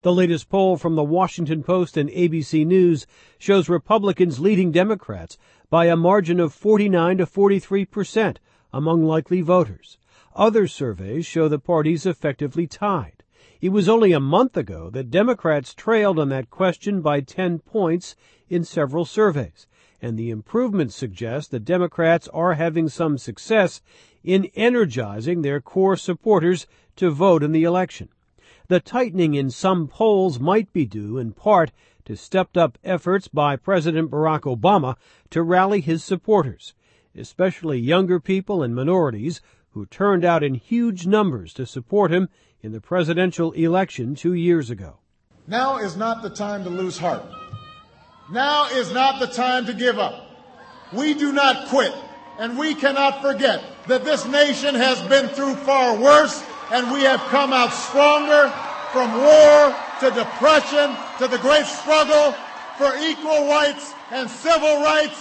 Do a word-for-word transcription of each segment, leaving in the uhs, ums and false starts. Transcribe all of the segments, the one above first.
The latest poll from the Washington Post and A B C News shows Republicans leading Democrats by a margin of forty-nine to forty-three percent among likely voters. Other surveys show the parties effectively tied. It was only a month ago that Democrats trailed on that question by ten points in several surveys, and the improvements suggest that Democrats are having some success in energizing their core supporters to vote in the election. The tightening in some polls might be due in part to stepped-up efforts by President Barack Obama to rally his supporters, especially younger people and minorities who turned out in huge numbers to support him in the presidential election two years ago. Now is not the time to lose heart. Now is not the time to give up. We do not quit, and we cannot forget that this nation has been through far worse, and we have come out stronger from war to depression to the great struggle for equal rights and civil rights.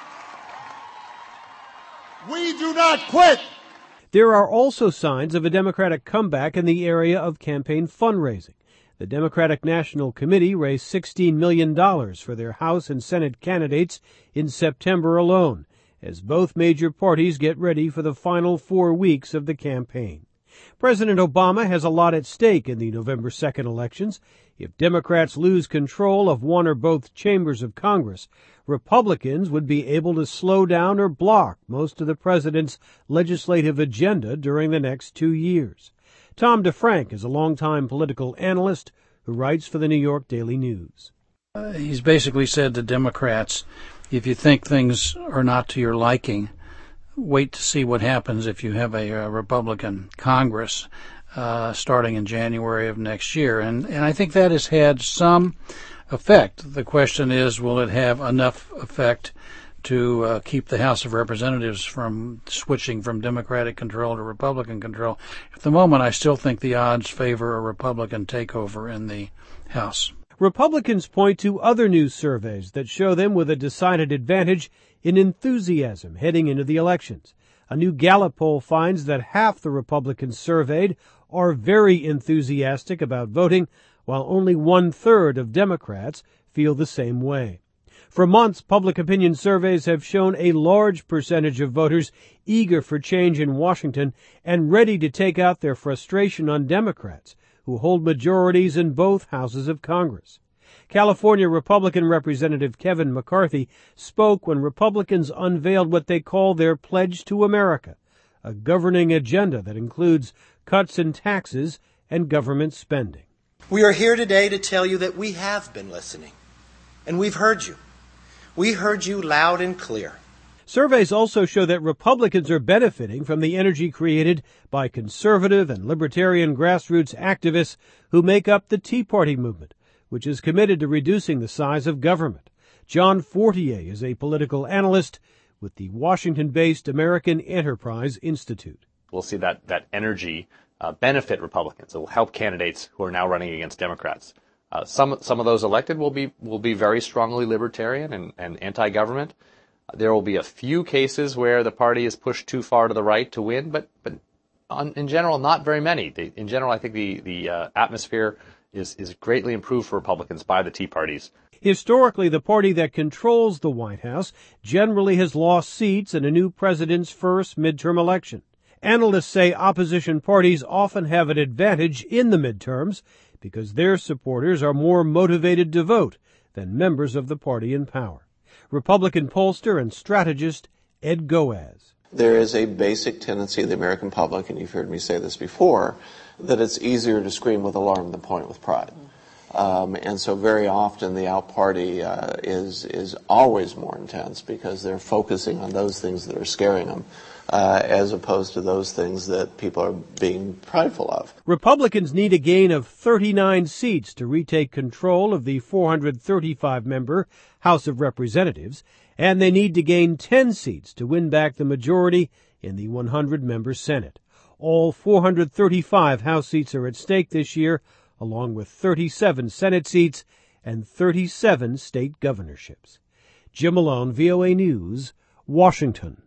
We do not quit. There are also signs of a Democratic comeback in the area of campaign fundraising. The Democratic National Committee raised sixteen million dollars for their House and Senate candidates in September alone, as both major parties get ready for the final four weeks of the campaign. President Obama has a lot at stake in the November second elections. If Democrats lose control of one or both chambers of Congress, Republicans would be able to slow down or block most of the president's legislative agenda during the next two years. Tom DeFrank is a longtime political analyst who writes for the New York Daily News. Uh, he's basically said to Democrats, if you think things are not to your liking, wait to see what happens if you have a, a Republican Congress uh, starting in January of next year. And, and I think that has had some effect. The question is, will it have enough effect to uh, keep the House of Representatives from switching from Democratic control to Republican control? At the moment, I still think the odds favor a Republican takeover in the House. Republicans point to other new surveys that show them with a decided advantage in enthusiasm heading into the elections. A new Gallup poll finds that half the Republicans surveyed are very enthusiastic about voting, while only one-third of Democrats feel the same way. For months, public opinion surveys have shown a large percentage of voters eager for change in Washington and ready to take out their frustration on Democrats, who hold majorities in both houses of Congress. California Republican Representative Kevin McCarthy spoke when Republicans unveiled what they call their Pledge to America, a governing agenda that includes cuts in taxes and government spending. We are here today to tell you that we have been listening, and we've heard you. We heard you loud and clear. Surveys also show that Republicans are benefiting from the energy created by conservative and libertarian grassroots activists who make up the Tea Party movement, which is committed to reducing the size of government. John Fortier is a political analyst with the Washington-based American Enterprise Institute. We'll see that, that energy uh, benefit Republicans. It will help candidates who are now running against Democrats. Uh, some some of those elected will be will be very strongly libertarian and, and anti-government. There will be a few cases where the party is pushed too far to the right to win, but but on, in general, not very many. They, in general, I think the the uh, atmosphere is is greatly improved for Republicans by the Tea Parties. Historically, the party that controls the White House generally has lost seats in a new president's first midterm election. Analysts say opposition parties often have an advantage in the midterms because their supporters are more motivated to vote than members of the party in power. Republican pollster and strategist Ed Goaz. There is a basic tendency of the American public, and you've heard me say this before, that it's easier to scream with alarm than point with pride. Um, and so very often the out party uh, is is always more intense because they're focusing on those things that are scaring them, uh, as opposed to those things that people are being prideful of. Republicans need a gain of thirty-nine seats to retake control of the four hundred thirty-five member House of Representatives, and they need to gain ten seats to win back the majority in the one hundred member Senate. All four hundred thirty-five House seats are at stake this year, along with thirty-seven Senate seats and thirty-seven state governorships. Jim Malone, V O A News, Washington.